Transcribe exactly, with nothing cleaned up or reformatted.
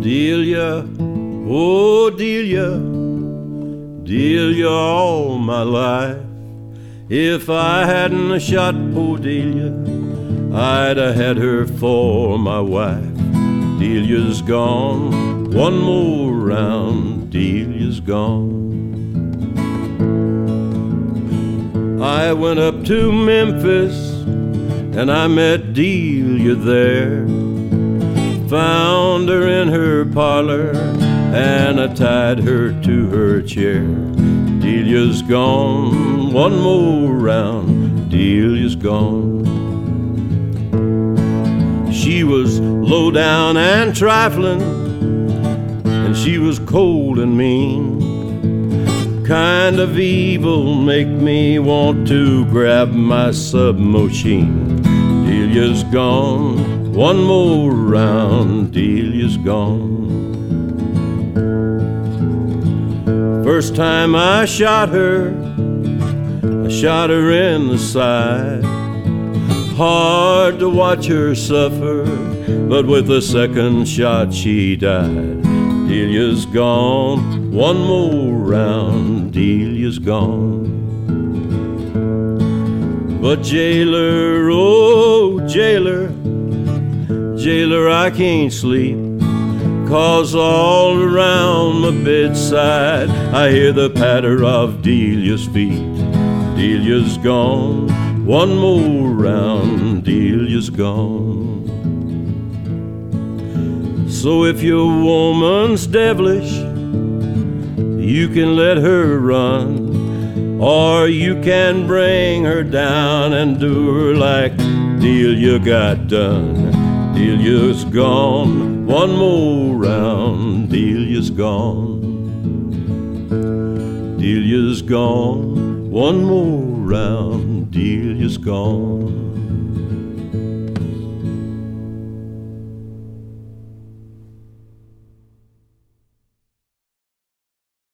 Delia, oh Delia, Delia all my life. If I hadn't a shot poor Delia, I'd have had her for my wife. Delia's gone, one more round, Delia's gone. I went up to Memphis and I met Delia there. Found her in her parlor and I tied her to her chair. Delia's gone, one more round, Delia's gone. She was low down and trifling, and she was cold and mean. Kind of evil make me want to grab my submachine. Delia's gone, one more round, Delia's gone. First time I shot her, I shot her in the side. Hard to watch her suffer, but with the second shot she died. Delia's gone, one more round, Delia's gone. But jailer, oh jailer, jailer, I can't sleep, 'cause all around my bedside I hear the patter of Delia's feet. Delia's gone, one more round, Delia's gone. So if your woman's devilish, you can let her run, or you can bring her down and do her like Delia got done. Delia's gone, one more round, Delia's gone. Delia's gone, one more round, Delia's gone.